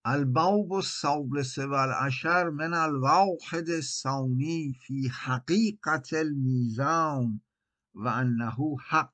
الباب الثالث والعشر من الواحد الثانی فی حقیقت المیزان و انه حق.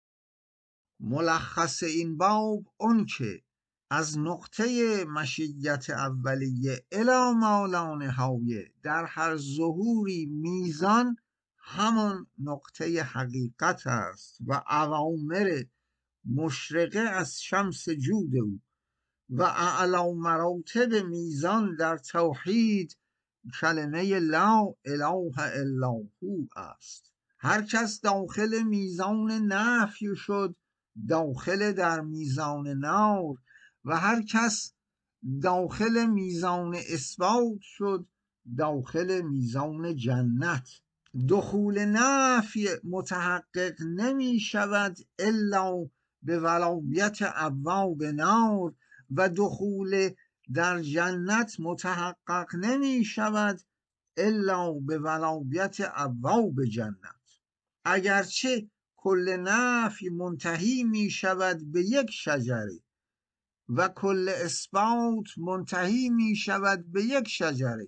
ملخص این باب اون که از نقطه مشیت اولیه الی ما لا نهایه در هر ظهوری میزان همون نقطه حقیقت است و اوامر مشرقه از شمس جود او و اعلی مراتب میزان در توحید کلمه لا اله الا هو است. هر کس داخل میزان نفی شد داخل در میزان نار و هر کس داخل میزان اثبات شد داخل میزان جنت. دخول نفی متحقق نمی شود الا به ولایت ابواب نار و دخول در جنت متحقق نمی شود الا به ولایت ابواب جنت. اگرچه کل نفی منتهی می شود به یک شجره و کل اثبات منتهی می شود به یک شجره،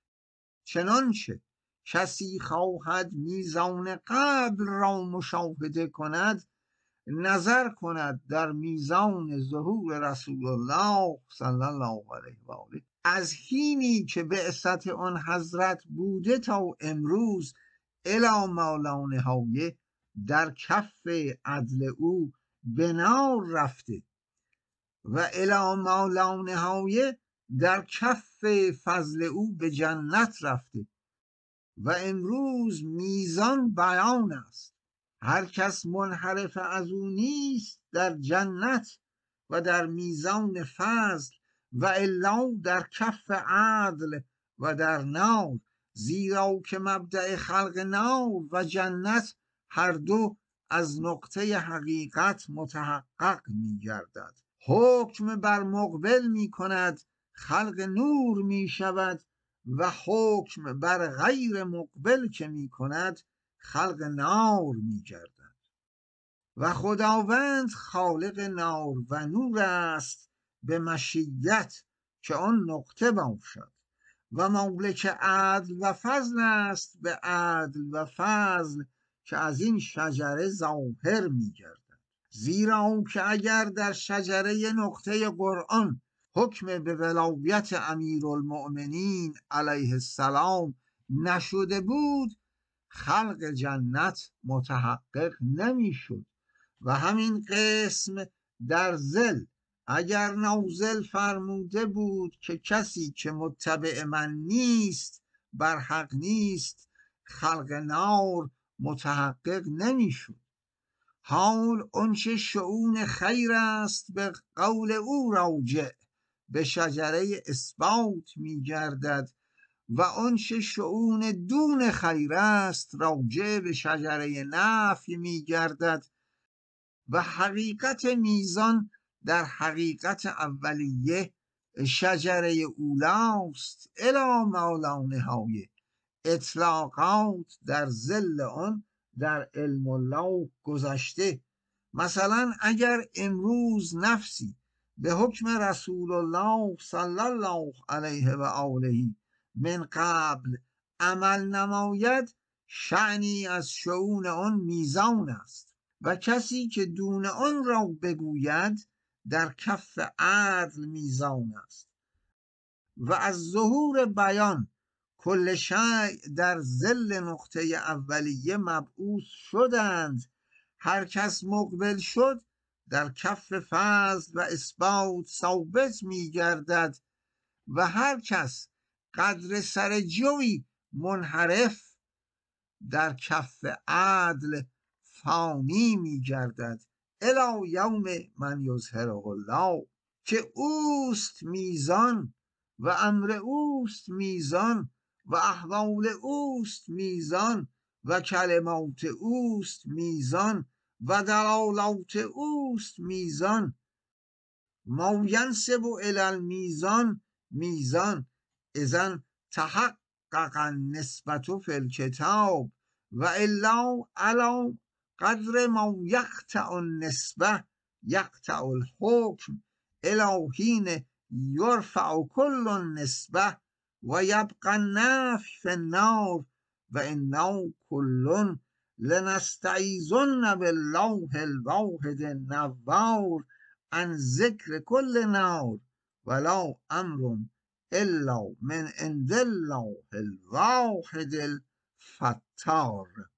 چنانچه کسی خواهد میزان قبل را مشاهده کند نظر کند در میزان ظهور رسول الله صلی الله علیه و آله. از حینی که بعثت آن حضرت بوده تا امروز الی ما لا نهایه در کف عدل او به نار رفته و الی ما لا نهایه در کف فضل او به جنت رفته و امروز میزان بیان است. هر کس منحرف از او نیست در جنت و در میزان فضل و الا در کف عدل و در نار، زیرا که مبدأ خلق نار و جنت هر دو از نقطه حقیقت متحقق می گردد. حکم بر مقبل می کند خلق نور می شود و حکم بر غیر مقبل که می کند خلق نار می گردد. و خداوند خالق نار و نور است به مشیت که آن نقطه باشد و مالک عدل و فضل است به عدل و فضل که از این شجره ظاهر می گردد. زیرا که اگر در شجره نقطه قرآن حکم به ولایت امیرالمؤمنین علیه السلام نشده بود خلق جنت متحقق نمی شد و همین قسم در ظل اگر نازل فرموده بود که کسی که متبع من نیست بر حق نیست خلق نار متحقق نمی شد. حال آنچه شؤون خیر است به قول او راجع به شجره اثبات می گردد و آنچه شؤون دون خیر است راجع به شجره نفی می گردد و حقیقت میزان در حقیقت اولیه شجره اولاست الی ما لا نهایه. اطلاقات در ظل آن در علم الله گذشته. مثلا اگر امروز نفسی به حکم رسول الله صلی الله علیه و آله من قبل عمل نماید شأنی از شؤون آن میزان است و کسی که دون آن را بگوید در کف عدل میزان است و از ظهور بیان کل شیء در ظل نقطه اولیه مبعوث شدند. هر کس مقبل شد در کف فضل و اثبات ثابت می گردد و هر کس قدر سر جوی منحرف در کف عدل فانی می گردد الی یوم من یظهره الله که اوست میزان و امر اوست میزان و احوال اوست میزان و کلمات اوست میزان و دلالات اوست میزان. ما ینسب الی المیزان میزان اذن تحقق النسبة فی الکتاب و الا علی قدر ما یقطع النسبة یقطع الحکم الی حین یرفع کل النسبه و یبقى النفی فی النار و انه کل لنستعیذن بالله الواحد النوار عن ذکر کل نار ولا امر الا من عند الله الواحد الفتار.